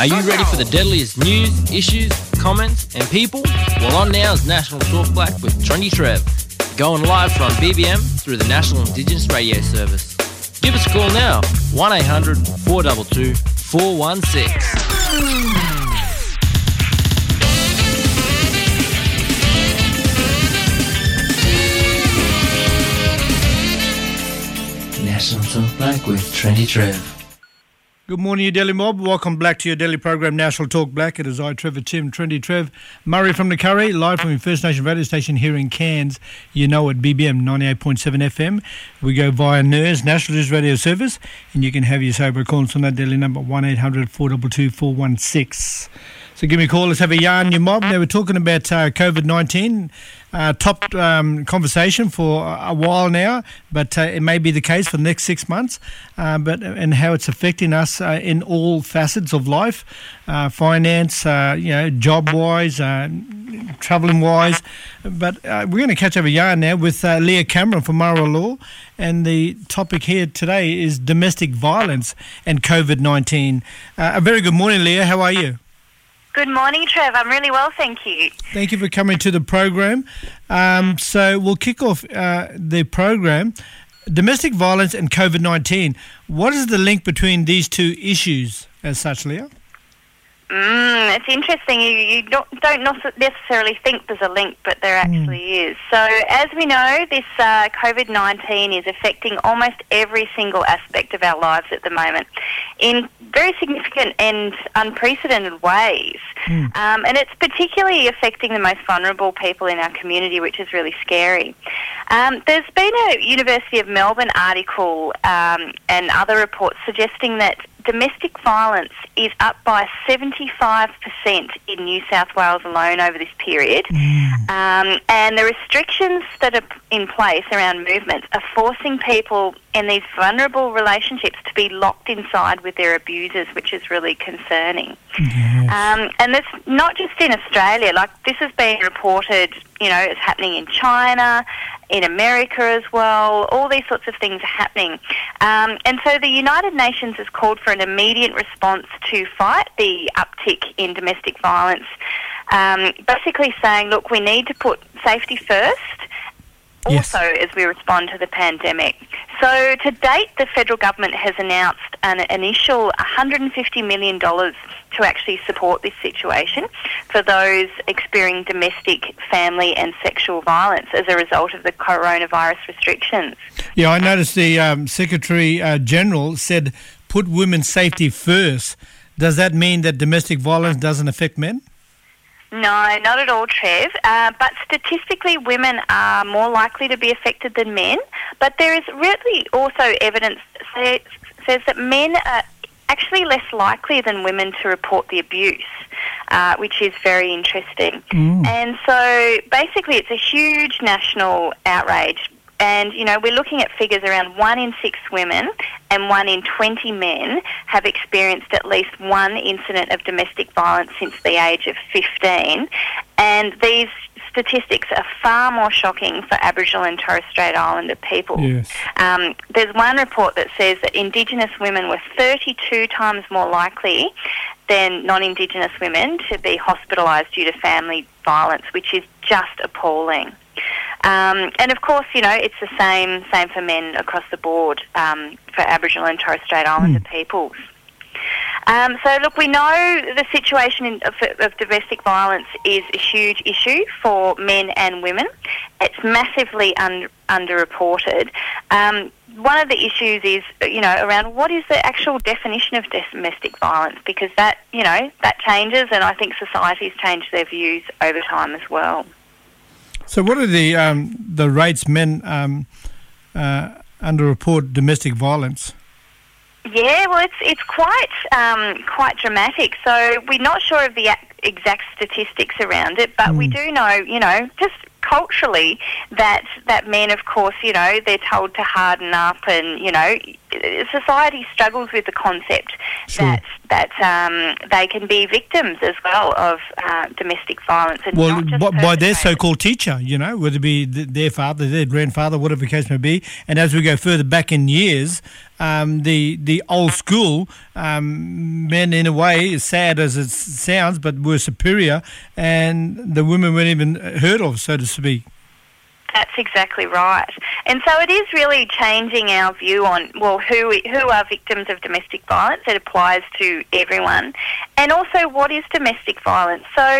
Are you ready for the deadliest news, issues, comments and people? Well, on now is National Talk Black with Trendy Trev, going live from BBM through the National Indigenous Radio Service. Give us a call now, 1-800-422-416. National Talk Black with Trendy Trev. Good morning, you Daily Mob. Welcome back to your daily program, National Talk Black. It is I, Trevor Tim, Trendy Trev, Murray from the Curry, live from your First Nation radio station here in Cairns. You know at BBM 98.7 FM. We go via NERS, National News Radio Service, and you can have your sober calls on that daily number, 1-800-422-416. So give me a call. Let's have a yarn, you mob. Now we're talking about COVID-19. Top conversation for a while now, but it may be the case for the next 6 months, and how it's affecting us in all facets of life, finance, job-wise, travelling-wise. But we're going to catch up a yarn now with Leah Cameron from Mara Law, and the topic here today is domestic violence and COVID-19. A very good morning, Leah. How are you? Good morning, Trev. I'm really well, thank you. Thank you for coming to the program. So we'll kick off the program. Domestic violence and COVID-19. What is the link between these two issues as such, Leah? It's interesting. You don't necessarily think there's a link, but there actually is. So as we know, this COVID-19 is affecting almost every single aspect of our lives at the moment in very significant and unprecedented ways. And it's particularly affecting the most vulnerable people in our community, which is really scary. There's been a University of Melbourne article and other reports suggesting that domestic violence is up by 75% in New South Wales alone over this period. And the restrictions that are in place around movement are forcing people in these vulnerable relationships to be locked inside with their abusers, which is really concerning. Yes. And it's not just in Australia. Like, this has been reported, it's happening in China, in America as well. All these sorts of things are happening. And so the United Nations has called for an immediate response to fight the uptick in domestic violence, basically saying, look, we need to put safety first, also as we respond to the pandemic. So to date, the federal government has announced an initial $150 million to actually support this situation for those experiencing domestic, family and sexual violence as a result of the coronavirus restrictions. Yeah, I noticed the Secretary General said put women's safety first. Does that mean that domestic violence doesn't affect men? No, not at all, Trev. But statistically, women are more likely to be affected than men. But there is really also evidence that says that men are actually less likely than women to report the abuse, which is very interesting. And so basically it's a huge national outrage. And, we're looking at figures around 1 in 6 women and 1 in 20 men have experienced at least one incident of domestic violence since the age of 15. And these statistics are far more shocking for Aboriginal and Torres Strait Islander people. Yes. There's one report that says that Indigenous women were 32 times more likely than non-Indigenous women to be hospitalised due to family violence, which is just appalling. And of course, it's the same for men across the board for Aboriginal and Torres Strait Islander peoples. So look, we know the situation of domestic violence is a huge issue for men and women. It's massively underreported. One of the issues is, around what is the actual definition of domestic violence, because that changes, and I think society's changed their views over time as well. So what are the rates men underreport domestic violence? Yeah, well, it's quite dramatic. So we're not sure of the exact statistics around it, but we do know, just culturally, that men, of course, they're told to harden up, and society struggles with the concept Sure. that they can be victims as well of domestic violence. And Well, not just by their perpetrators. so-called teacher, whether it be their father, their grandfather, whatever the case may be. And as we go further back in years, the old school men, in a way, as sad as it sounds, but were superior, and the women weren't even heard of, so to speak. That's exactly right. And so it is really changing our view on, well, who are victims of domestic violence. It applies to everyone. And also, what is domestic violence? So,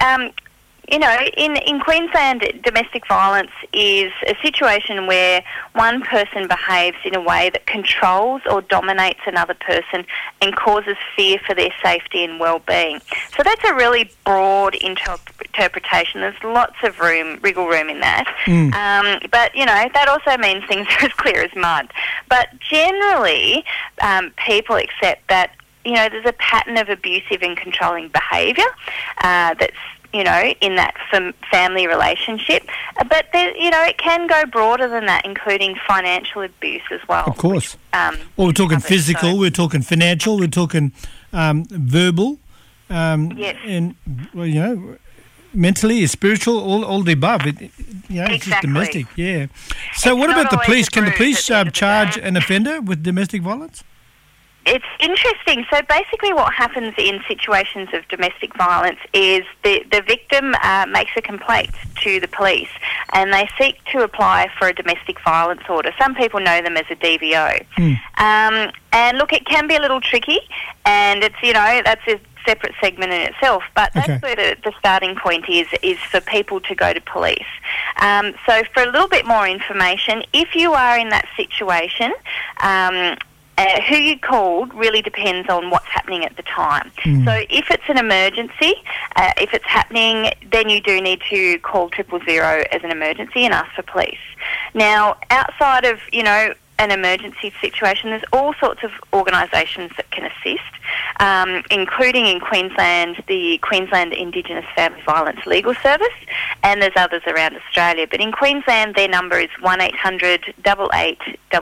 in Queensland, domestic violence is a situation where one person behaves in a way that controls or dominates another person and causes fear for their safety and well-being. So that's a really broad interpretation. There's lots of wriggle room in that. But, that also means things are as clear as mud. But generally, people accept that, there's a pattern of abusive and controlling behaviour that's in that family relationship. But, it can go broader than that, including financial abuse as well. Of course. Well, we're talking physical, we're talking financial, we're talking verbal. Yes. And, mentally, spiritual, all the above. It's just Exactly. domestic, yeah. So It's what not about the always police? a Can the bruise police at the end of the charge day. an offender with domestic violence? It's interesting. So basically what happens in situations of domestic violence is the victim makes a complaint to the police and they seek to apply for a domestic violence order. Some people know them as a DVO. And look, it can be a little tricky, and it's, that's a separate segment in itself, but that's Okay. where the starting point is for people to go to police. So for a little bit more information, if you are in that situation, who you called really depends on what's happening at the time. So if it's an emergency, if it's happening, then you do need to call 000 as an emergency and ask for police. Now, outside of, an emergency situation, there's all sorts of organisations that can assist, including in Queensland, the Queensland Indigenous Family Violence Legal Service, and there's others around Australia. But in Queensland, their number is 1800 88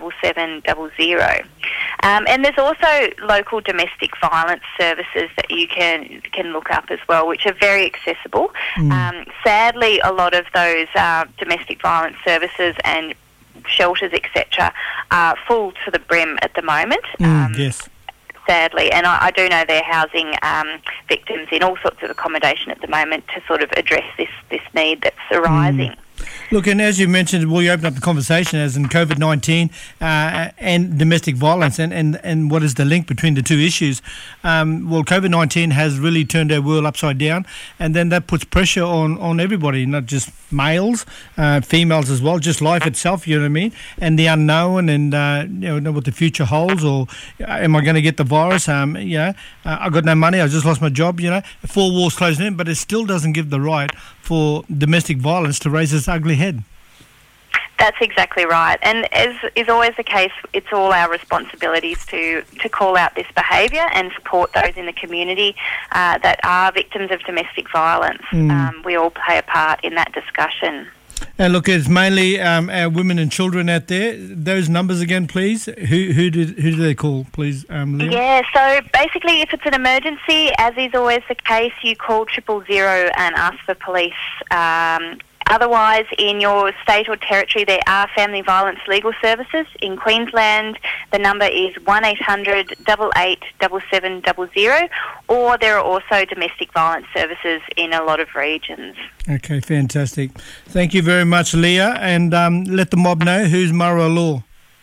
7700. And there's also local domestic violence services that you can look up as well, which are very accessible. Sadly, a lot of those domestic violence services and shelters, etc., are full to the brim at the moment. Yes. Sadly, and I do know they're housing victims in all sorts of accommodation at the moment to sort of address this need that's arising. Look, and as you mentioned, we opened up the conversation as in COVID-19 and domestic violence and what is the link between the two issues. Well, COVID-19 has really turned our world upside down, and then that puts pressure on everybody, not just males, females as well, just life itself, you know what I mean, and the unknown and, know what the future holds, or am I going to get the virus? I got no money, I just lost my job, 4 walls closing in, but it still doesn't give the right for domestic violence to raise its ugly head. That's exactly right. And as is always the case, it's all our responsibilities to call out this behaviour and support those in the community that are victims of domestic violence. We all play a part in that discussion. And look, it's mainly our women and children out there. Those numbers again, please. Who do they call, please, Leah? Yeah, so basically if it's an emergency, as is always the case, you call 000 and ask for police. Otherwise, in your state or territory, there are family violence legal services. In Queensland, the number is 1800 88 7700, or there are also domestic violence services in a lot of regions. Okay, fantastic. Thank you very much, Leah, and let the mob know who's Marawa Law.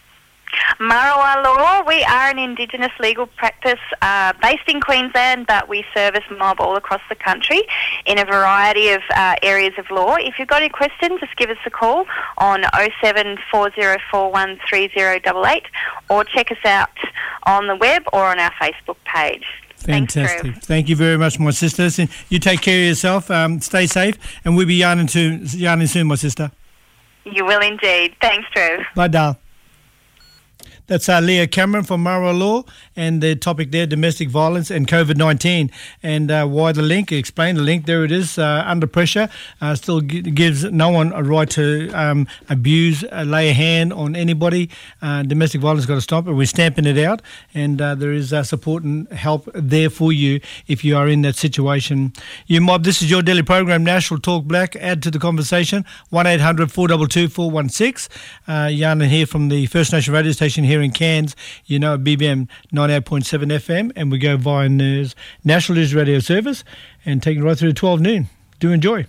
Marawa Law, we are an Indigenous legal practice based in Queensland, but we service mob all across the country in a variety of areas of law. If you've got any questions, just give us a call on 0740413088 or check us out on the web or on our Facebook page. Fantastic. Thanks, Thank you very much, my sister. You take care of yourself, stay safe, and we'll be yarning soon, my sister. You will indeed. Thanks, Trev. Bye, Dal. That's Leah Cameron from Mara Law, and the topic there, domestic violence and COVID-19, and why the link. Explain the link. There it is, under pressure. Still gives no one a right to abuse, lay a hand on anybody. Domestic violence got to stop, and we're stamping it out, and there is support and help there for you if you are in that situation. You mob, this is your daily program, National Talk Black. Add to the conversation, 1-800-422-416. Yana here from the First Nation radio station here in Cairns, you know, BBM 98.7 FM, and we go via National News Radio Service and take it right through to 12 noon. Do enjoy.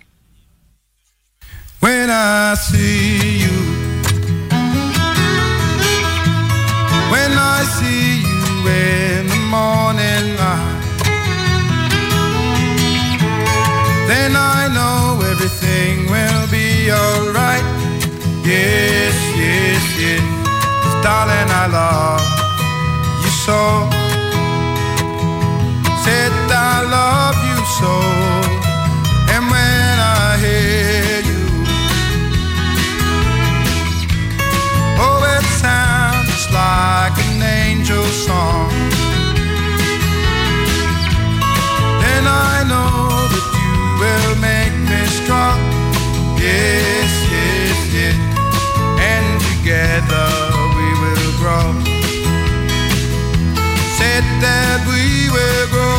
When I see you, when I see you in the morning light, then I know everything will be alright. Yes, yes, yes, 'cause darling, I love you so. Said I love you so. And when I hear you, oh, it sounds like an angel song. Then I know that you will make me strong. Yes, yes, yes. And together we will grow. Said that we will grow.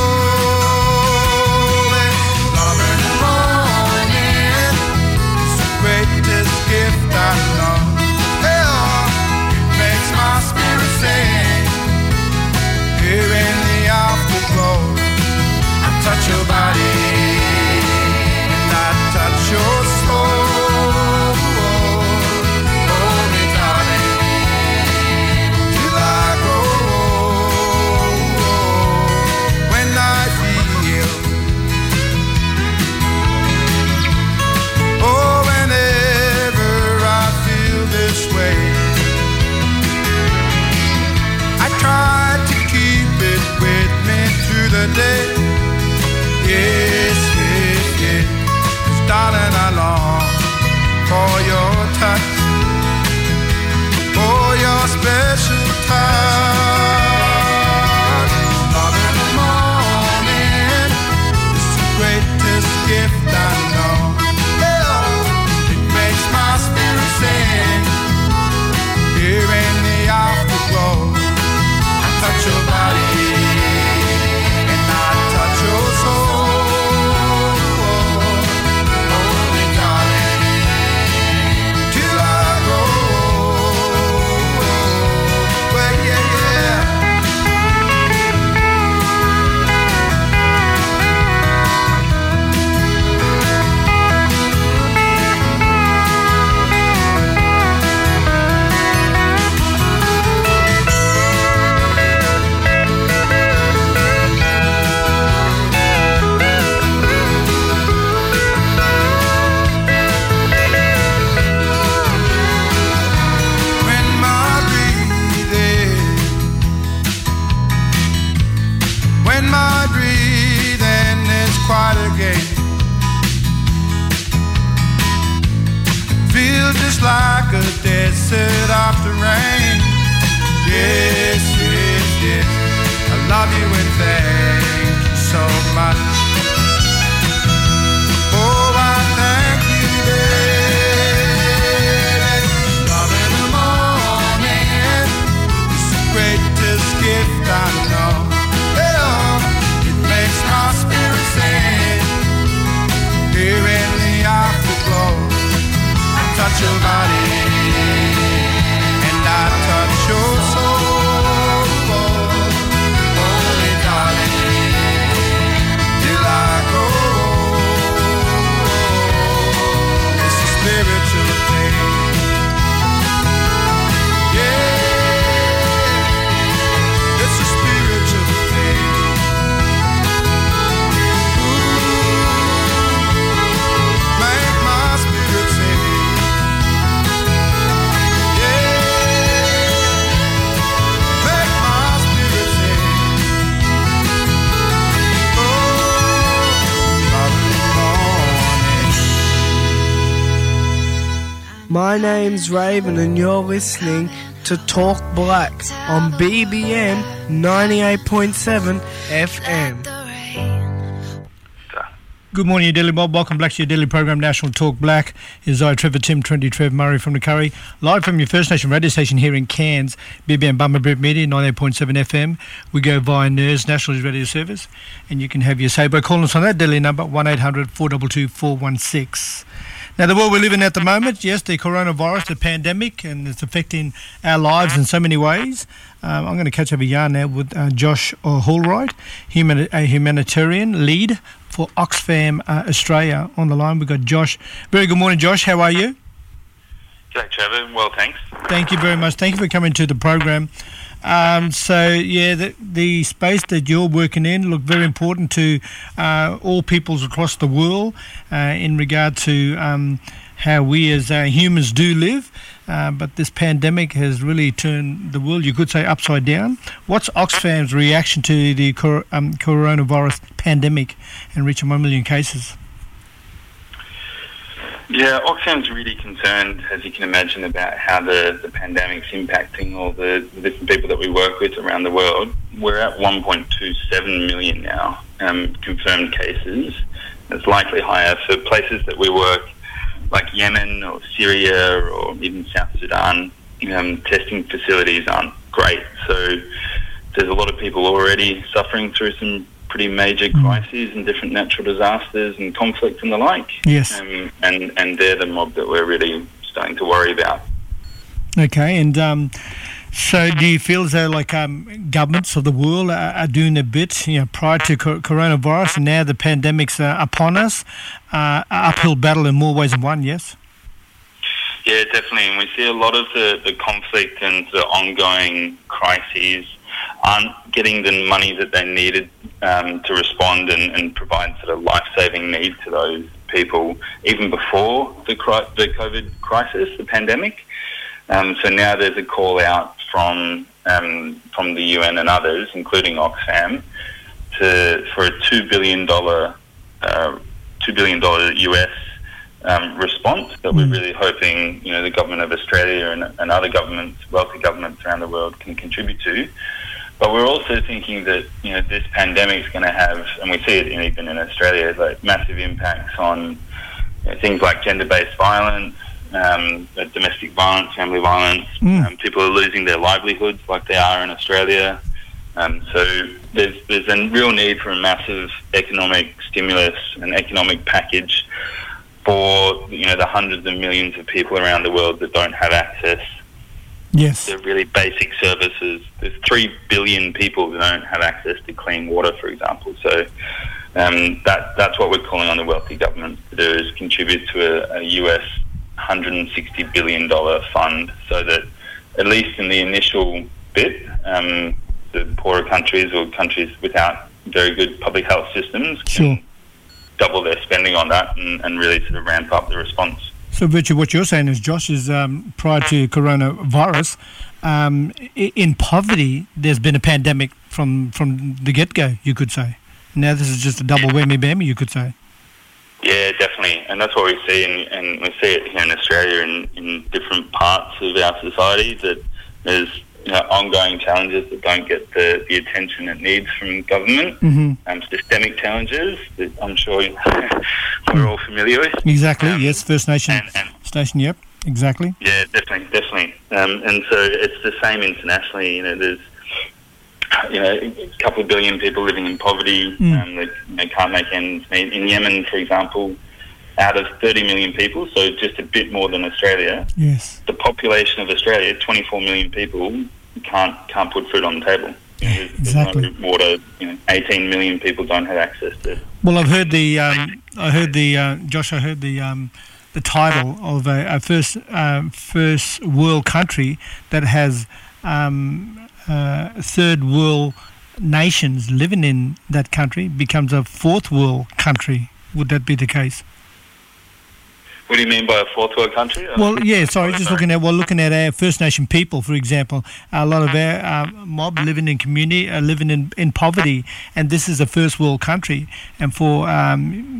Love in the morning is the greatest gift I know. Yeah, it makes my spirit sing. Here in the afterglow, I touch your body and I touch your soul. Hold me, darling, till I grow. When I feel, oh, whenever I feel this way, I try to keep it with me through the day. Yes, yes, yes. 'Cause darling, I long for your touch, for your special touch. Love in the morning is the greatest gift I know. Yeah, it makes my spirit sing. Here in the afterglow, I touch your body and I touch your soul. Hold me, darling, till I grow. Well, yeah, yeah. When my breathing is quiet again, feel just like a desert after rain. Yes, yes, yes, I love you and thank you so much. Oh, I thank you, baby. Love in the morning is the greatest gift I know. Yeah, it makes my spirit sing. Here in the afterglow, I touch your body and I touch your soul. Hold me, darling, till I grow. It's a spiritual thing. Yeah, it's a spiritual thing. Ooh, make my spirit sing. My name's Raven and you're listening to Talk Black on BBM 98.7 FM. Good morning, your Daily Mob. Welcome back to your daily program, National Talk Black. Here's I, Trevor Tim, 20 Trev Murray from the Curry. Live from your First Nation radio station here in Cairns, BBM Bummer Media, 98.7 FM. We go via NERS, National Radio Service, and you can have your say by calling us on that daily number, 1-800-422-416. Now, the world we live in at the moment, yes, the coronavirus, the pandemic, and it's affecting our lives in so many ways. I'm going to catch up a yarn now with Josh Hallwright, a humanitarian lead for Oxfam Australia on the line. We've got Josh. Very good morning, Josh. How are you? G'day, Trevor. Well, thanks. Thank you very much. Thank you for coming to the program. The space that you're working in look very important to all peoples across the world in regard to how we as humans do live. But this pandemic has really turned the world, you could say, upside down. What's Oxfam's reaction to the coronavirus pandemic and reaching 1 million cases? Yeah, Oxfam's really concerned, as you can imagine, about how the pandemic's impacting all the different people that we work with around the world. We're at 1.27 million now, confirmed cases. It's likely higher for places that we work, like Yemen or Syria or even South Sudan. Testing facilities aren't great, so there's a lot of people already suffering through some pretty major crises and different natural disasters and conflict and the like. Yes. And they're the mob that we're really starting to worry about. Okay, and so do you feel as though governments of the world are doing a bit, prior to coronavirus, and now the pandemic's upon us, uphill battle in more ways than one, yes? Yeah, definitely, and we see a lot of the conflict and the ongoing crises aren't getting the money that they needed to respond and provide sort of life-saving needs to those people, even before the COVID crisis, the pandemic. So now there's a call out from the UN and others, including Oxfam, for a $2 billion US response that we're really hoping the government of Australia and other governments, wealthy governments around the world, can contribute to. But we're also thinking that this pandemic is going to have, and we see it even in Australia, like massive impacts on things like gender-based violence, domestic violence, family violence. People are losing their livelihoods like they are in Australia. So there's a real need for a massive economic stimulus and economic package for the hundreds of millions of people around the world that don't have access. Yes. To really basic services. There's 3 billion people that don't have access to clean water, for example. So that's what we're calling on the wealthy governments to do, is contribute to a US $160 billion fund, so that at least in the initial bit, the poorer countries or countries without very good public health systems can double their spending on that and really sort of ramp up the response. So, Richard, what you're saying is, Josh, is prior to coronavirus, in poverty, there's been a pandemic from the get-go, you could say. Now this is just a double whammy-bammy, you could say. Yeah, definitely. And that's what we see, and we see it here in Australia in different parts of our society, that there's ongoing challenges that don't get the attention it needs from government, systemic challenges that I'm sure we're all familiar with. Exactly, yes, First Nation station, yep, exactly. Yeah, definitely. And so it's the same internationally. There's a couple of billion people living in poverty that can't make ends meet. In Yemen, for example, out of 30 million people, so just a bit more than Australia, yes, the population of Australia, 24 million people, can't put food on the table. Exactly. There's no water. 18 million people don't have access to. Well, I've heard the title of a first world country that has third world nations living in that country becomes a fourth world country. Would that be the case? What do you mean by a fourth world country? Well, yeah, sorry, looking at our First Nation people, for example. A lot of our mob living in community, living in poverty, and this is a first world country. And for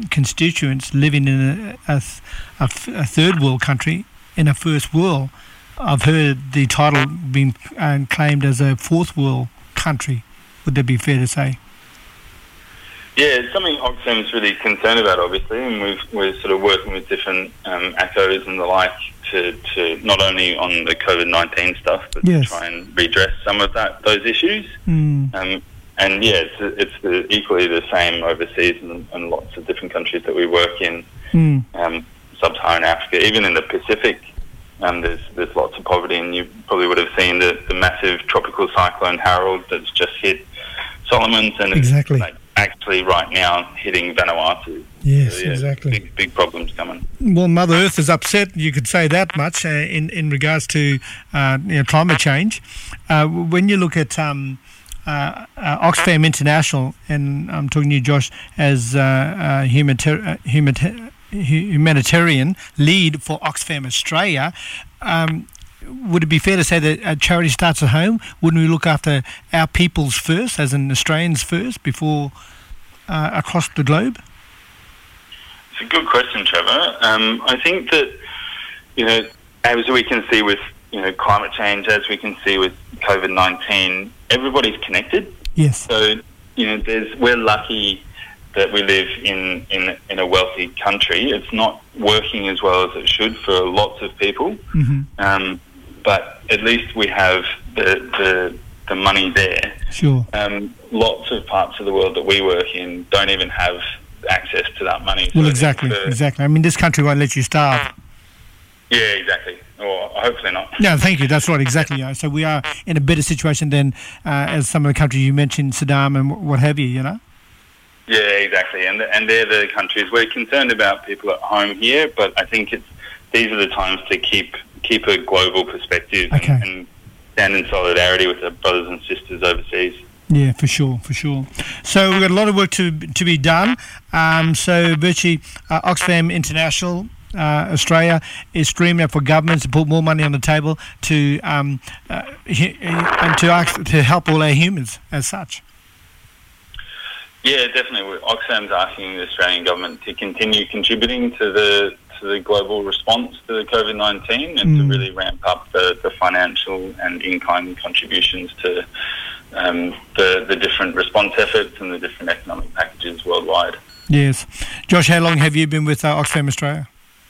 constituents living in a third world country, in a first world, I've heard the title being claimed as a fourth world country. Would that be fair to say? Yeah, it's something Oxfam's really concerned about, obviously, and we're sort of working with different ACOs and the like to not only on the COVID-19 stuff, but to try and redress some of those issues. And yeah, it's equally the same overseas and lots of different countries that we work in, sub-Saharan Africa, even in the Pacific. There's lots of poverty, and you probably would have seen the massive tropical cyclone Harold that's just hit Solomons, and exactly. It's actually right now hitting Vanuatu. Yes, so, yeah, exactly. Big problems coming. Well, Mother Earth is upset, you could say that much, in regards to climate change. When you look at Oxfam International, and I'm talking to you, Josh, as humanitarian lead for Oxfam Australia, would it be fair to say that charity starts at home? Wouldn't we look after our peoples first, as in Australians first, before across the globe? It's a good question, Trevor. I think that, as we can see with climate change, as we can see with COVID-19, everybody's connected. Yes. So we're lucky that we live in a wealthy country. It's not working as well as it should for lots of people, but at least we have the money there. Sure. Lots of parts of the world that we work in don't even have access to that money. Well, exactly. I mean, this country won't let you starve. Yeah, exactly. Or hopefully not. No, thank you. That's right, exactly. So we are in a better situation than as some of the countries you mentioned, Sudan and what have you, Yeah, exactly. And they're the countries we're concerned about people at home here, but I think these are the times to keep a global perspective and stand in solidarity with our brothers and sisters overseas. Yeah, for sure. So we've got a lot of work to be done. So virtually Oxfam International Australia is streaming up for governments to put more money on the table to help all our humans as such. Yeah, definitely. Oxfam's asking the Australian government to continue contributing to the global response to the COVID-19 and to really ramp up the financial and in-kind contributions to the different response efforts and the different economic packages worldwide. Yes. Josh, how long have you been with Oxfam Australia?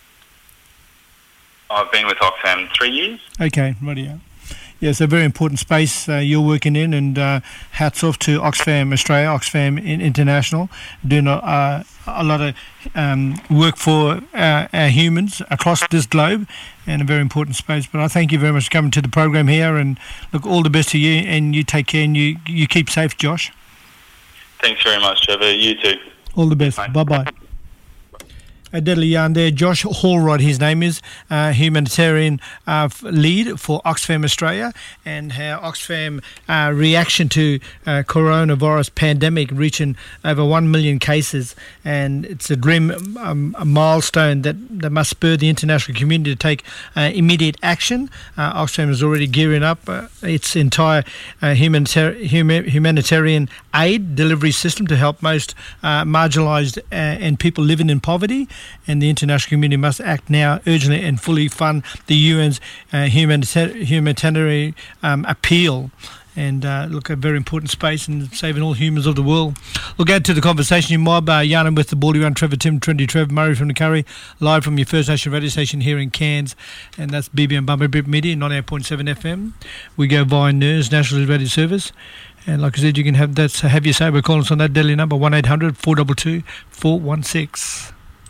I've been with Oxfam 3 years. Okay, rightio. Yeah, it's a very important space you're working in, and hats off to Oxfam Australia, Oxfam International, doing a lot of work for our humans across this globe, and a very important space. But I thank you very much for coming to the program here, and look, all the best to you, and you take care, and you keep safe, Josh. Thanks very much, Trevor. You too. All the best. Bye-bye. A deadly yarn there. Josh Hallrod, his name is, humanitarian lead for Oxfam Australia, and how Oxfam reaction to coronavirus pandemic reaching over 1 million cases, and it's a grim milestone that must spur the international community to take immediate action. Oxfam is already gearing up its entire humanitarian aid delivery system to help most marginalised and people living in poverty. And the international community must act now urgently and fully fund the UN's humanitarian appeal. And look, a very important space in saving all humans of the world. We'll go to the conversation. You mob, yarning with the Baldy Run, Trevor Tim, Trendy Trev, Murray from the Curry, live from your First Nation radio station here in Cairns. And that's BBM Bumper Bip Media, 98.7 FM. We go via NERS, National Radio Service. And like I said, you can have your say by calling us on that deadly number, 1800 422 416.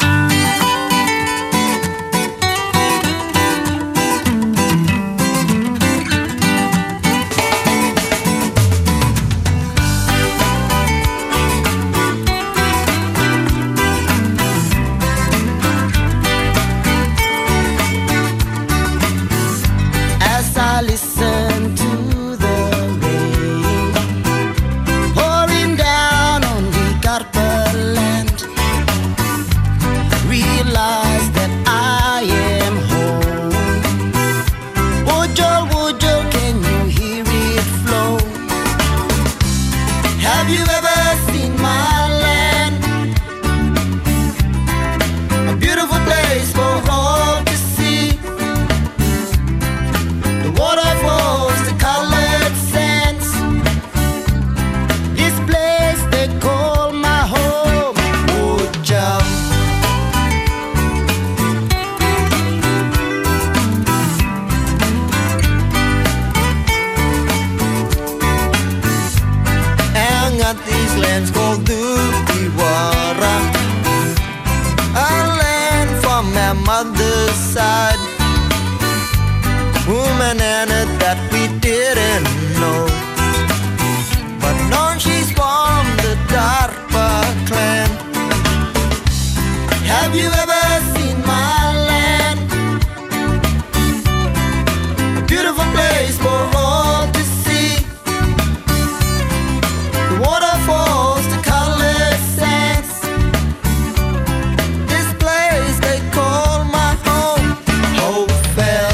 As I listen to the rain pouring down on the Garpa land, lands called Dupiwara, a land from our mother's side. Woman and that we didn't know, but now she's from the Darpa clan. Have you ever seen my land? A beautiful place for all to see. The waterfalls, the colored sands. This place they call my home, Hopevale.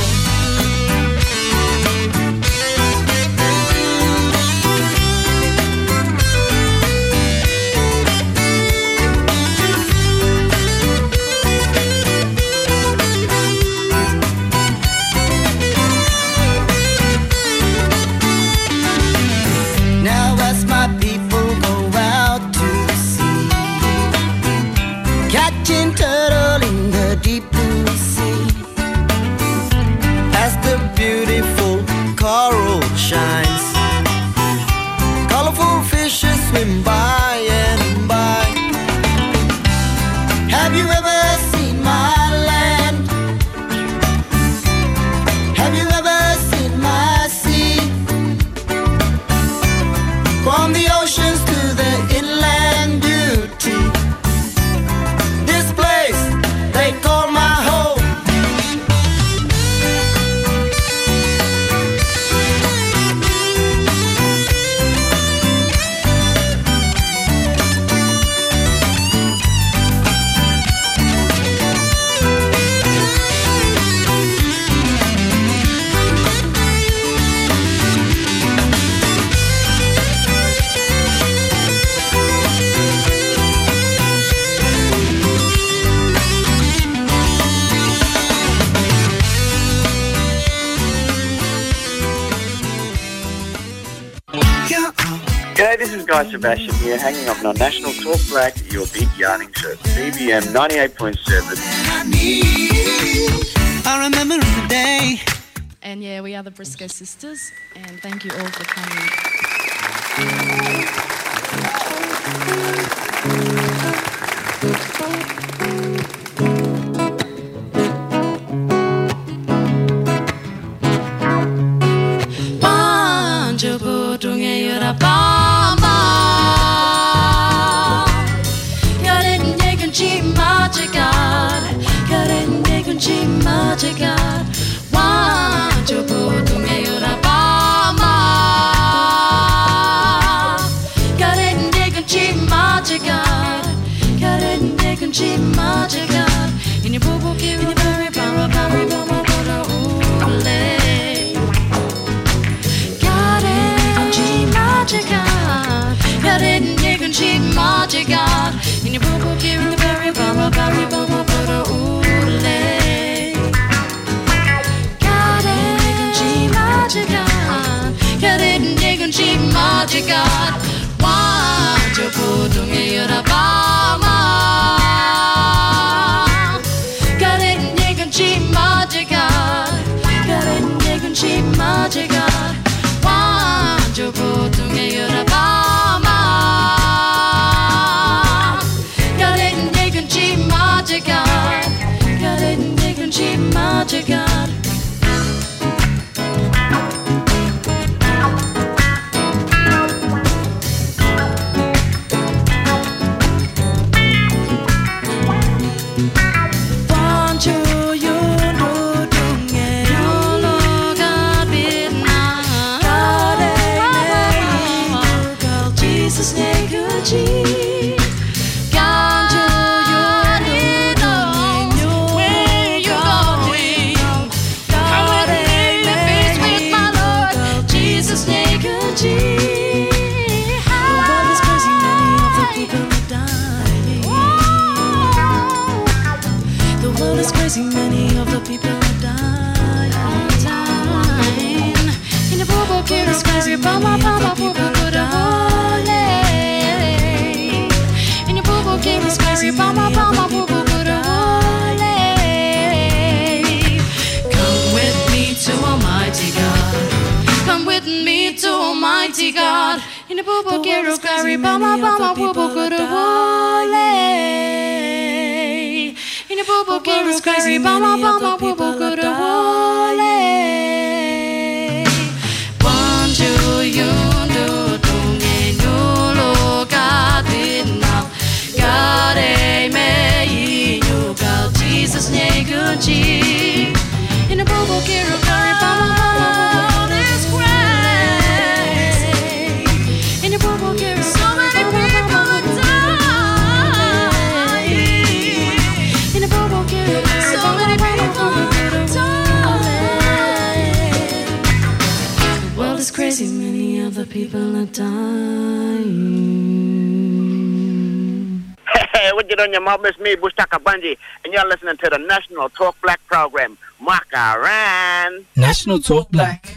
Now as my people go out to sea, catching turtle in the deep blue sea, as the beautiful coral shines, colorful fishes swim by and by. Have you ever seen my land? Have you ever seen my sea? From the oceans to the inland beauty, this place they call my home. G'day, this is Guy Sebastian here, hanging up on National Talk Black, your big yarning show, BBM 98.7. I remember the day. And yeah, we are the Briscoe Sisters, and thank you all for coming. Come with me to Almighty God. In the bubble girl scary bama bama bubble good wole. In the bubble girl scary bama bama bubble good wole. One two you do me no lo God did now. God me you got Jesus neguchi. In the bubble girl scary bama bama this crazy. In the bubble girl so many people die. In the bubble girl so many people die. The world is crazy, many other people are dying. Hey, what you doing, your mob? It's me, Bushtaka Bunji, and you're listening to the National Talk Black program. Makaran. National Talk Black,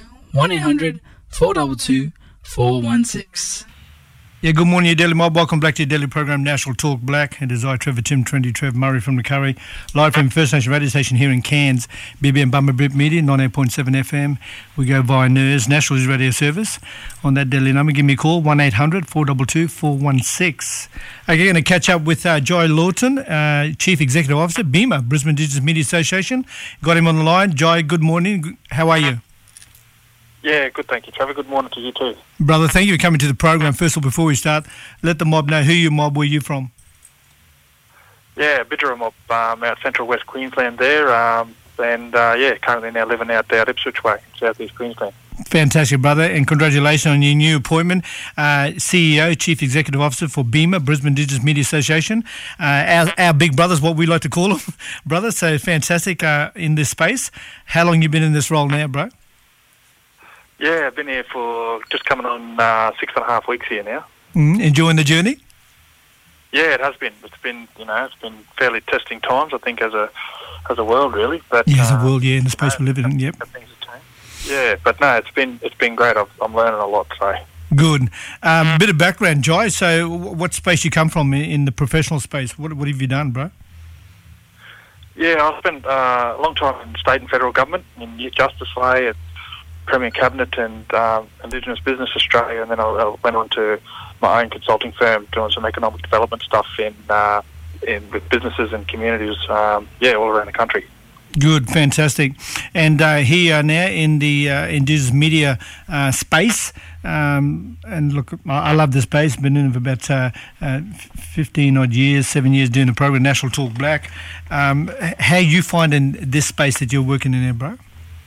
1-800-422-416. Yeah, good morning, your Daily Mob. Welcome back to your daily program, National Talk Black. It is I, Trevor Tim, Trendy Trev Murray from the Curry, live from First Nation radio station here in Cairns, BBM Bummer Brit Media, 98.7 FM. We go via NERS, National News Radio Service. On that daily number, give me a call, 1-800-422-416. Okay, going to catch up with Joy Lawton, Chief Executive Officer, BEMA, Brisbane Indigenous Media Association. Got him on the line. Joy, good morning. How are you? Yeah, good, thank you, Trevor. Good morning to you too. Brother, thank you for coming to the program. First of all, before we start, let the mob know who your mob, where you from. Yeah, Bidgera mob, out central West Queensland there, currently now living out Ipswich way, southeast Queensland. Fantastic, brother, and congratulations on your new appointment, CEO, Chief Executive Officer for BEMA, Brisbane Indigenous Media Association. Our big brothers, what we like to call them, brother. So fantastic in this space. How long you been in this role now, bro? Yeah, I've been here for just coming on 6.5 weeks here now. Enjoying the journey? Yeah, it has been. It's been fairly testing times, I think, as a world, really. But yeah, as a world, yeah, in the space we live in. Yep. Things have changed. Yeah, but no, it's been great. I'm learning a lot. So good. Bit of background, Joy. So, what space you come from in the professional space? What have you done, bro? Yeah, I spent a long time in state and federal government in Youth Justice Way at Premier Cabinet and Indigenous Business Australia, and then I went on to my own consulting firm doing some economic development stuff in with businesses and communities, all around the country. Good, fantastic. And here now in the Indigenous media space, and look, I love this space. Been in it for about 15 odd years, 7 years doing the program National Talk Black. How you finding this space that you're working in there, bro?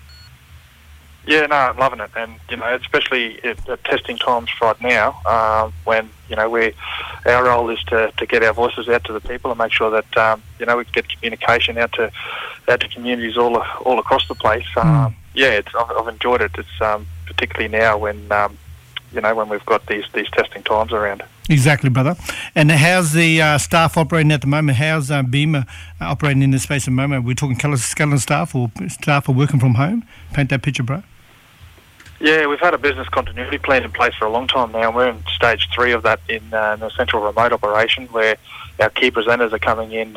Yeah, no, I'm loving it, and especially at testing times right now, when our role is to get our voices out to the people and make sure that we can get communication out to communities all across the place. I've enjoyed it. It's particularly now when we've got these testing times around. Exactly, brother. And how's the staff operating at the moment? How's BEMA operating in this space at the moment? We're talking skeleton staff or staff are working from home? Paint that picture, bro. Yeah, we've had a business continuity plan in place for a long time now. We're in stage 3 of that in the central remote operation, where our key presenters are coming in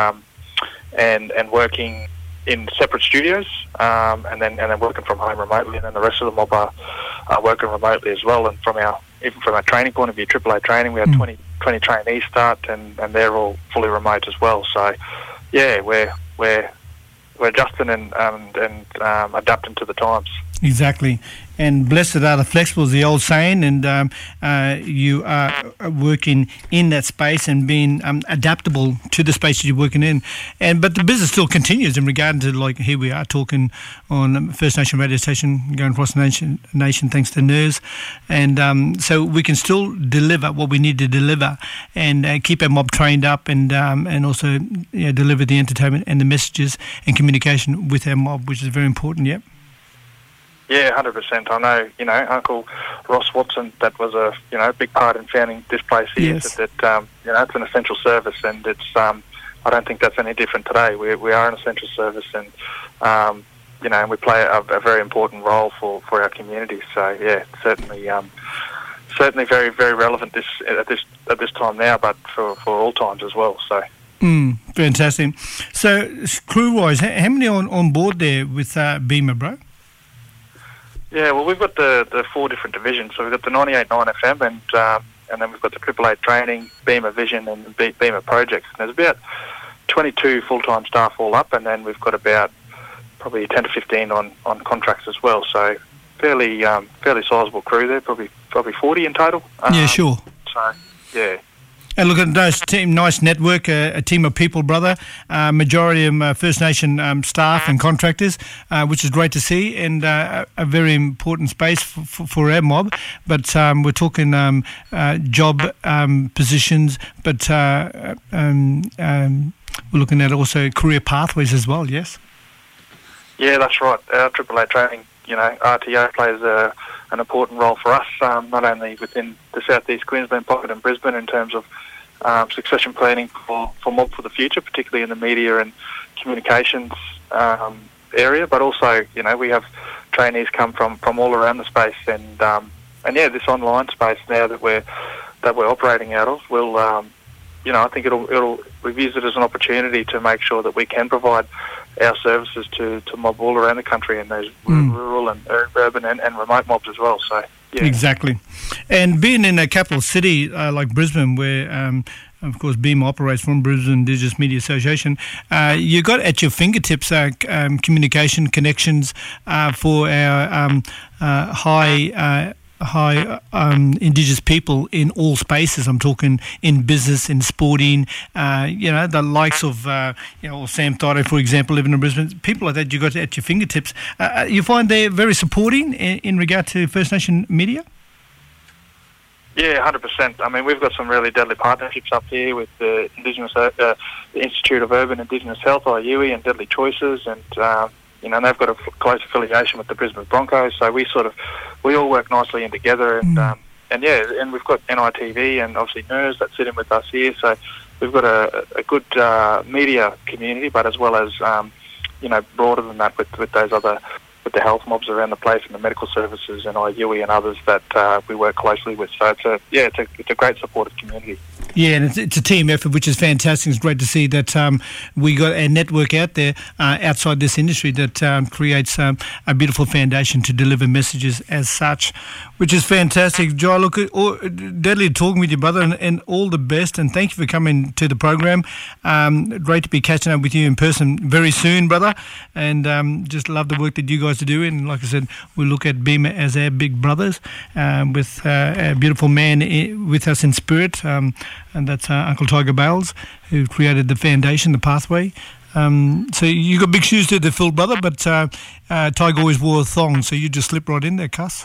and working in separate studios, and then working from home remotely, and then the rest of the mob are working remotely as well. And even from our training point of view, AAA training, we had 20 trainees start, and they're all fully remote as well. So, yeah, we're adjusting and adapting to the times. Exactly. And blessed are the flexible is the old saying, and you are working in that space and being adaptable to the space that you're working in. But the business still continues in regard to, like, here we are talking on First Nation radio station going across the nation thanks to NERS. And so we can still deliver what we need to deliver and keep our mob trained up and also deliver the entertainment and the messages and communication with our mob, which is very important, yep. Yeah, 100%. I know, Uncle Ross Watson, that was a, big part in founding this place here. Yes. That it's an essential service, and it's, I don't think that's any different today. We are an essential service, and, and we play a very important role for our community. So, yeah, certainly very, very relevant at this time now, but for all times as well. So. Fantastic. So, crew-wise, how many on board there with BEMA, bro? Yeah, well, we've got the 4 different divisions. So we've got the 98.9 FM, and then we've got the Triple Eight Training, Beamer Vision, and the Beamer Projects. And there's about 22 full-time staff all up, and then we've got about probably 10 to 15 on contracts as well. So fairly sizable crew there, probably 40 in total. Yeah, sure. So, yeah. And look at nice network, a team of people, brother. Majority of First Nation staff and contractors, which is great to see, and a very important space for our mob. But we're talking job positions, but we're looking at also career pathways as well, yes? Yeah, that's right. Our Triple Eight Training, RTO plays an important role for us, not only within the southeast Queensland pocket and Brisbane in terms of succession planning for mob for the future, particularly in the media and communications area, but also, we have trainees come from all around the space, and this online space now that we're operating out of will, I think we've used it as an opportunity to make sure that we can provide our services to mob all around the country, and those rural and urban and remote mobs as well. So yeah. Exactly. And being in a capital city like Brisbane, where of course Beamer operates from Brisbane Indigenous Media Association, you got at your fingertips communication connections for our high Indigenous people in all spaces. I'm talking in business, in sporting, the likes of, Sam Thaiday, for example, living in Brisbane. People like that you got at your fingertips. You find they're very supporting in regard to First Nation media? Yeah, 100%. I mean, we've got some really deadly partnerships up here with the the Institute of Urban Indigenous Health, IUI, and Deadly Choices, and they've got a close affiliation with the Brisbane Broncos, so we all work nicely in together, and we've got NITV and obviously NERS that sit in with us here, so we've got a good media community, but as well as broader than that with those other, with the health mobs around the place and the medical services and IUI and others that we work closely with. So it's a great supportive community. Yeah, and it's a team effort, which is fantastic. It's great to see that we got a network out there outside this industry that creates a beautiful foundation to deliver messages as such, which is fantastic. Joy, look, deadly talking with you, brother, and all the best, and thank you for coming to the program. Great to be catching up with you in person very soon, brother, and just love the work that you guys are doing. And like I said, we look at Beamer as our big brothers, with a beautiful man with us in spirit, and that's Uncle Tiger Bales, who created the foundation, the pathway. So you got big shoes to fill, brother, but Tiger always wore a thong, so you just slipped right in there, cuss.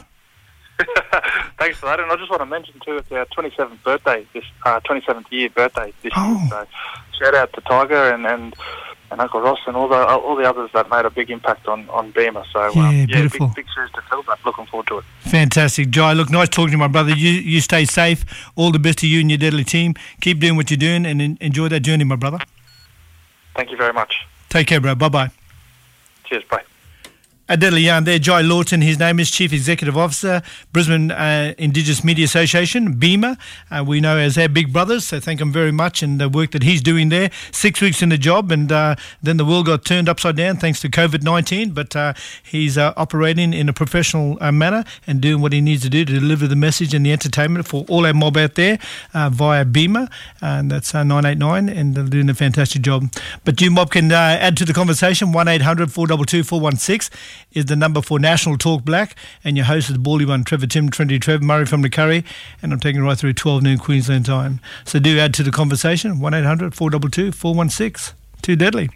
Thanks for that, and I just want to mention too, it's our 27th birthday, this 27th year birthday this year. So shout out to Tiger and Uncle Ross and all the others that made a big impact on Beamer. So beautiful. Big shoes to fill, but looking forward to it. Fantastic, Jai. Look, nice talking to you, my brother. You stay safe. All the best to you and your deadly team. Keep doing what you're doing and enjoy that journey, my brother. Thank you very much. Take care, bro. Bye bye. Cheers. Bye. A deadly yarn there, Jai Lawton. His name is Chief Executive Officer, Brisbane Indigenous Media Association, Beamer. We know as our big brothers, so thank him very much and the work that he's doing there. 6 weeks in the job, and then the world got turned upside down thanks to COVID-19, but he's operating in a professional manner and doing what he needs to do to deliver the message and the entertainment for all our mob out there via Beamer, and that's 989, and they're doing a fantastic job. But you mob can add to the conversation. 1-800-422-416 is the number for National Talk Black, and your host is Baldy One, Trevor Tim, Trinity Trev, Murray from the Curry, and I'm taking right through 12 noon Queensland time. So do add to the conversation. 1-800-422-416. Too deadly.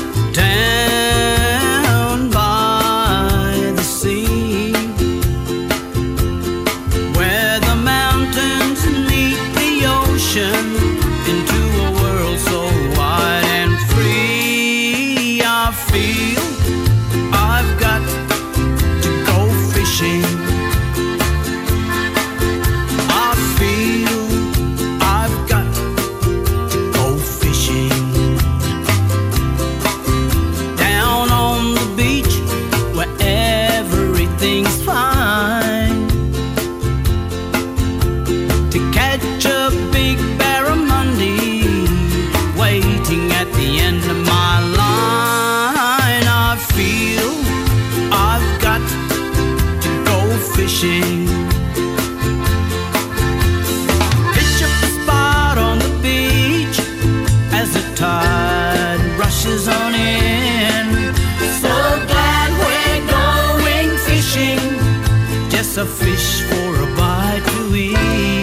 Down by the sea, fishing. Fish up the spot on the beach as the tide rushes on in. So glad we're going fishing, just a fish for a bite to eat.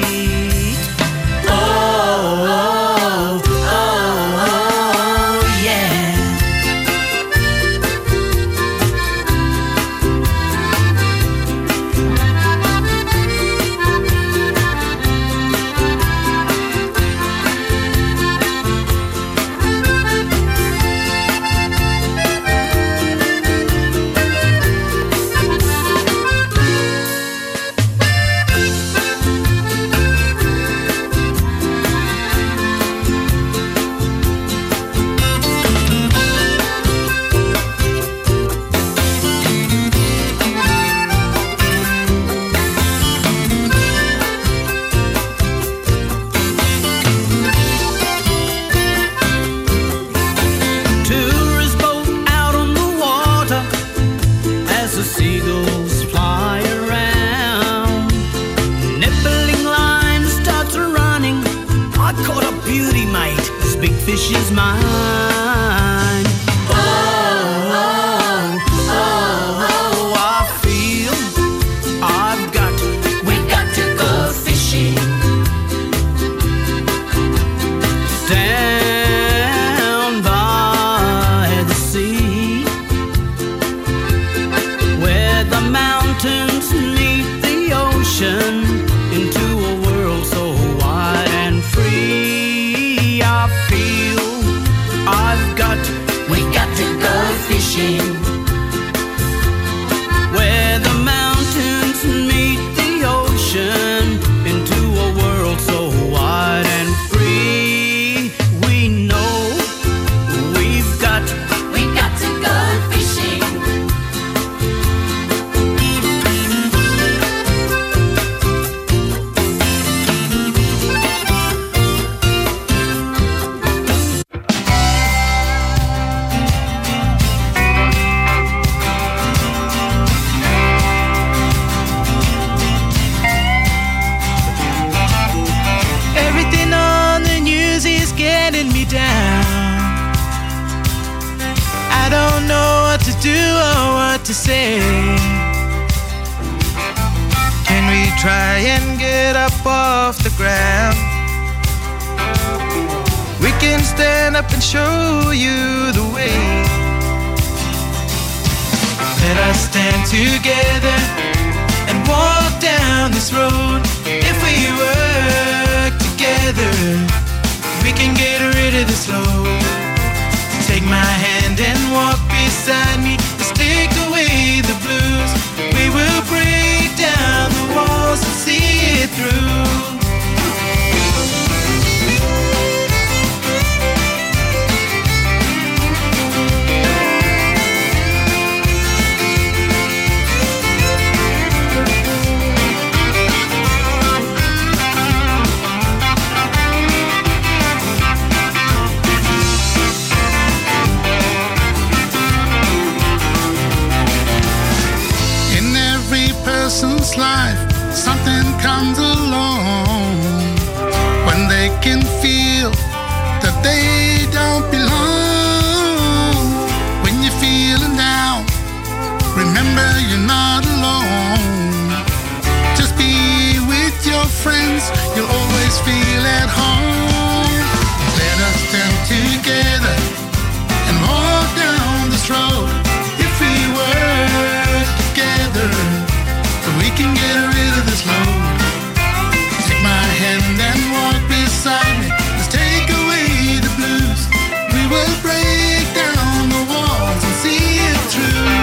Fish is mine. I feel we got to go fishing down by the sea, where the mountains meet the ocean into a world so wide and free. I feel we got to go fishing where the mountains meet the ocean into a world so wide and free. We know we got to go fishing. I don't know what to do or what to say. Can we try and get up off the ground? We can stand up and show you the way. Let us stand together and walk down this road. If we work together, we can get rid of this load. Take my hand and walk beside me. Let's take away the blues. We will break down the walls and see it through. Life, something comes along when they can feel that they don't belong. When you're feeling down, remember you're not alone. Just be with your friends, you'll always feel at home. Let us stand together and walk down this road. If we work together, we can get rid of this load. Take my hand and walk beside me. Let's take away the blues. We will break down the walls and see it through.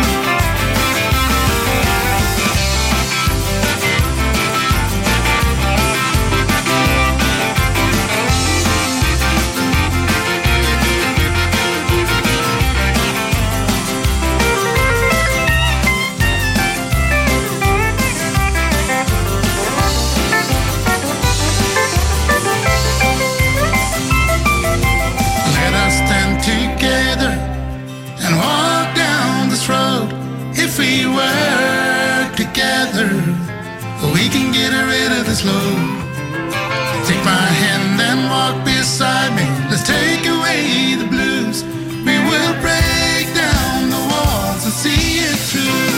we can get rid of this load. Take my hand and walk beside me. Let's take away the blues. We will break down the walls and see it through.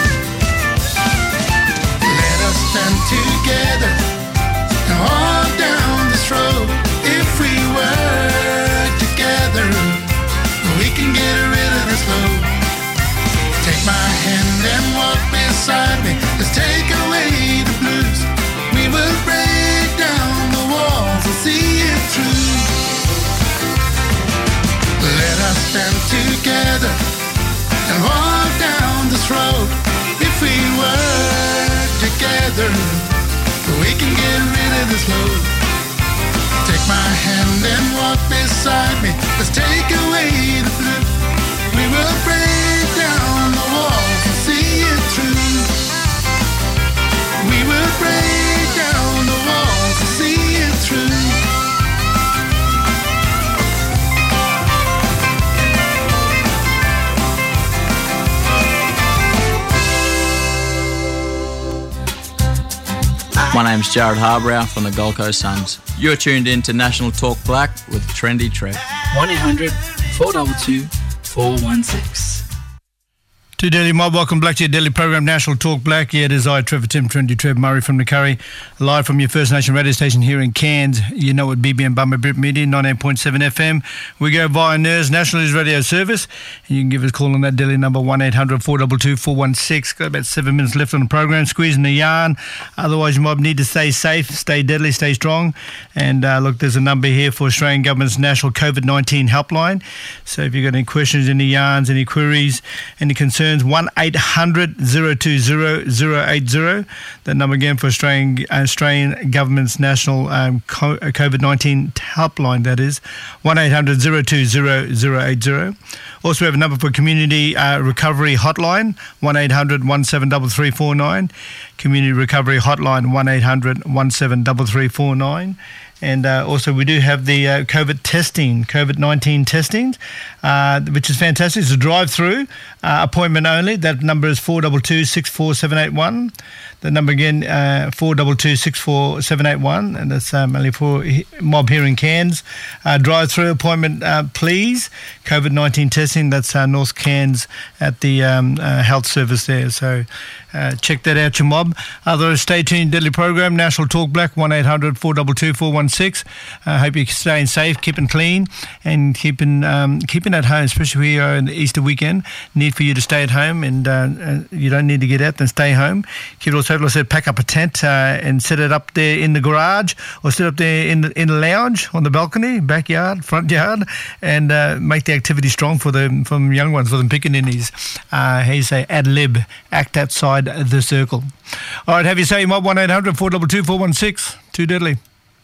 Let us stand together and walk down this road. If we work together, we can get rid of this load. Take my hand and walk beside me. Let's take away the blues. We will break down the walls and see it through. Let us stand together and walk down this road. If we work together, we can get rid of this load. Take my hand and walk beside me. Let's take away the blue. We will break down the walls and see it through. We will break down the walls and see it through. My name's Jared Harbrow from the Gold Coast Suns. You're tuned in to National Talk Black with Trendy Trev. 1-800-422-416. To Daily Mob, welcome back to your daily program, National Talk Black. Yeah, it is I, Trevor Tim, Trendy Trev Murray from the Curry, live from your First Nation radio station here in Cairns. You know it, BBM Bummer Brit Media, 98.7 FM. We go via NERS, National News Radio Service, and you can give us a call on that daily number, 1-800-422-416. Got about 7 minutes left on the program, squeezing the yarn. Otherwise, you mob need to stay safe, stay deadly, stay strong. And look, there's a number here for Australian Government's National COVID-19 Helpline. So if you've got any questions, any yarns, any queries, any concerns, 1-800-020-080. That number again for Australian Government's National COVID-19 Helpline, that is 1-800-020-080. Also, we have a number for Community Recovery Hotline, 1-800-173349. Community Recovery Hotline, 1-800-173349. And also we do have the COVID-19 testing, which is fantastic. It's a drive-through, appointment only. That number is 422-64781. The number again, 422-64781. And that's only for mob here in Cairns. Drive-through appointment, please. COVID-19 testing, that's North Cairns at the health service there. So check that out, your mob. Otherwise, stay tuned. Deadly program, National Talk Black, 1-800-422-416. Hope you're staying safe, keeping clean, and keeping at home, especially here in the Easter weekend. Need for you to stay at home, and you don't need to get out, then stay home. Keep it also, like I said, pack up a tent and set it up there in the garage, or set up there in the lounge, on the balcony, backyard, front yard, and make the activity strong for the young ones, for them pickaninnies. How you say, ad lib, act outside the circle. All right, have you say, mob, 1-800-422-416. Too deadly.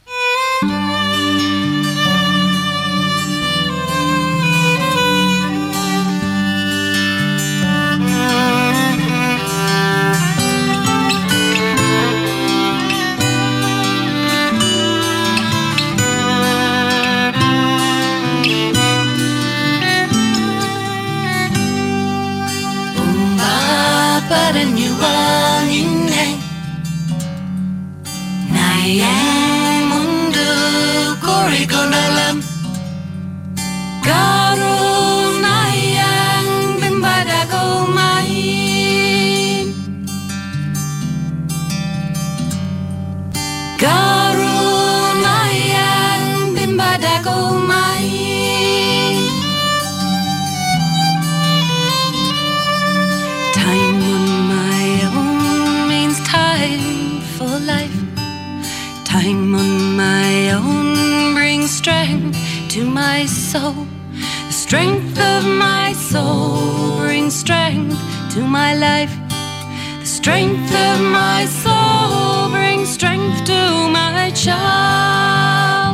Time on my own means time for life. Time on my own brings strength to my soul. The strength of my soul brings strength to my life. The strength of my soul brings strength to my child.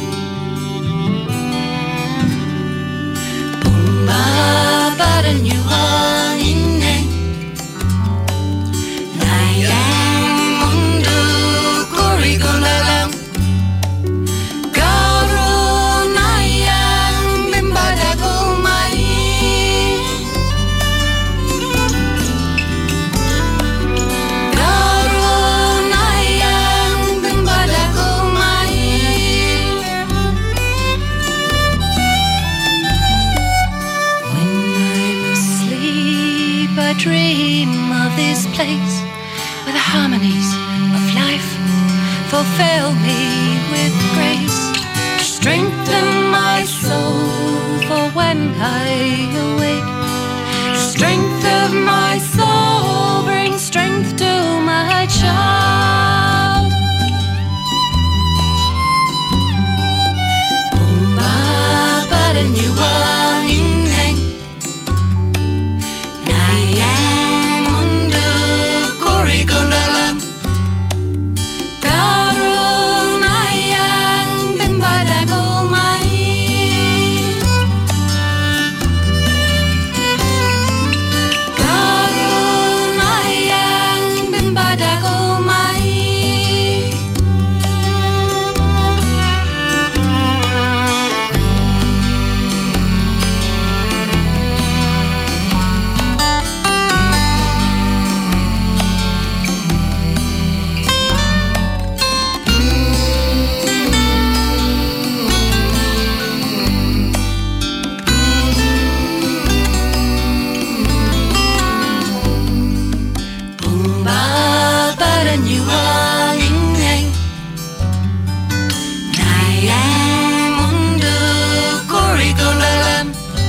Bumba badanyu anine Nayang mundu kurigonalam Garo nayang bimbadago mai Garo fulfill me with grace. Strengthen my soul for when I awake. Strength of my soul brings strength to my child. Baba dan yuwangin nayang mundo kori kondalam karunayang bimbadago mai. Karunayang bimbadago mai. Baba dan yuwangin nayang mundo kori kondalam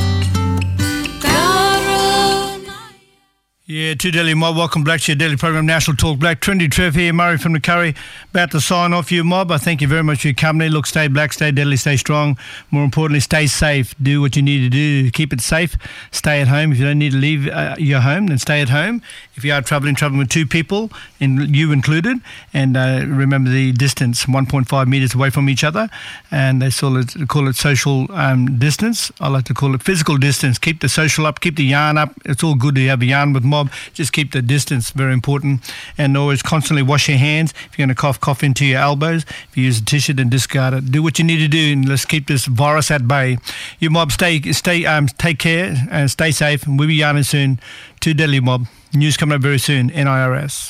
Yeah, to Delhi Mob. Welcome back to your daily program, National Talk Black. Trinity Trev here, Murray from the Curry. About to sign off you, Mob. I thank you very much for your company. Look, stay black, stay deadly, stay strong. More importantly, stay safe. Do what you need to do to keep it safe. Stay at home. If you don't need to leave your home, then stay at home. If you are travelling with two people, you included. And remember the distance, 1.5 metres away from each other. And they call it social distance. I like to call it physical distance. Keep the social up, keep the yarn up. It's all good to have a yarn with Mob. Just keep the distance, very important. And always constantly wash your hands. If you're going to cough into your elbows. If you use a tissue, then discard it. Do what you need to do, and let's keep this virus at bay. You Mob, take care and stay safe. And we'll be yarning soon. To Delhi Mob. News coming up very soon. NIRS.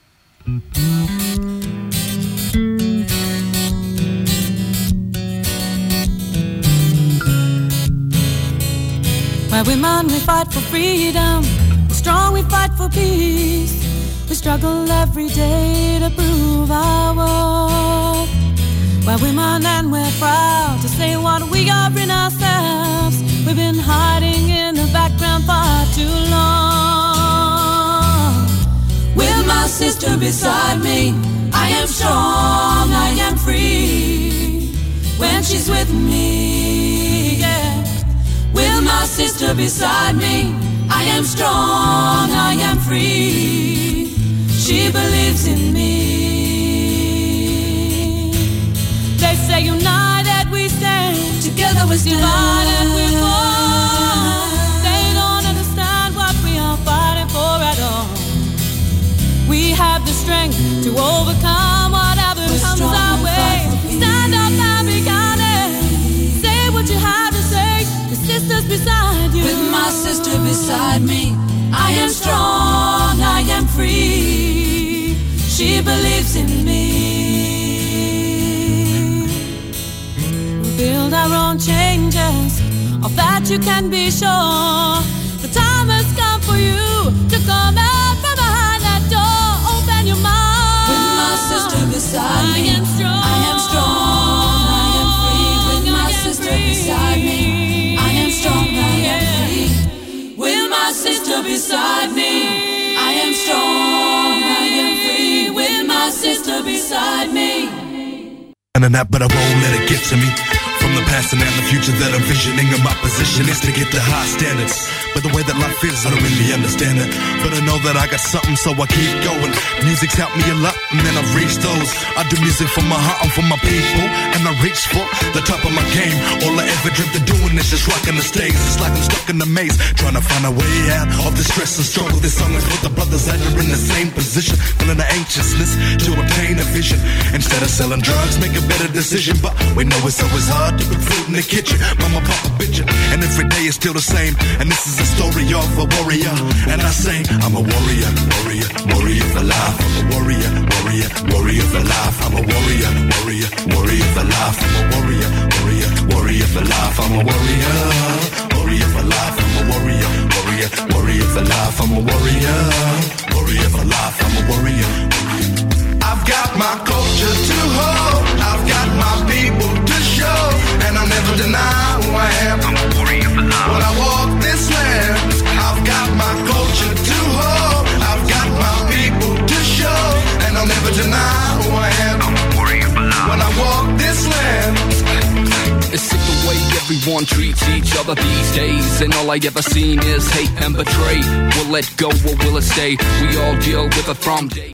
Why women, we fight for freedom. Strong, we fight for peace. We struggle every day to prove our worth. We're women and we're proud to say what we are in ourselves. We've been hiding in the background far too long. With my sister beside me, I am strong, I am free. When she's with me, yeah. With my sister beside me, I am strong, I am free. She believes in me. They say united we stand, together we stand. Divided we fall. They don't understand what we are fighting for at all. We have the strength to overcome whatever comes our way. Stand up and be counted. Say what you have to say. The sister's beside you. With my sister beside me, I am strong, I am free. She believes in me. We'll build our own changes, of that you can be sure. The time has come for you to come out from behind that door. Open your mind. With my sister beside me, I am strong, I am free. With my sister beside me, I am strong, I am free. With my sister beside me, I am strong, I am free. With my sister beside me. And that, but I won't let it get to me. From the past and the future that I'm visioning, and my position is to get to high standards. But the way that life is, I don't really understand it. But I know that I got something, so I keep going. Music's helped me a lot, and then I've reached those. I do music for my heart and for my people, and I reach for the top of my game. All I ever dreamt of doing is just rocking the stage. It's like I'm stuck in a maze, trying to find a way out of the stress and struggle. This song is for the brothers that are in the same position, feeling the anxiousness to obtain a vision. Instead of selling drugs, make a better decision. But we know it's always hard to put food in the kitchen. Mama, papa bitching, and every day is still the same. And this is the story of a warrior. And I say, I'm a warrior, warrior, warrior for life. I'm a warrior, warrior, warrior for life. I'm a warrior, warrior, warrior for life. I'm a warrior, warrior, warrior for life. I'm a warrior, warrior for life. I'm a warrior, warrior, warrior for life. I'm a warrior, warrior for life. I'm a warrior, warrior. I've got my culture too It's sick the way everyone treats each other these days, and all I ever seen is hate and betray. Will it go or will it stay? We all deal with it from day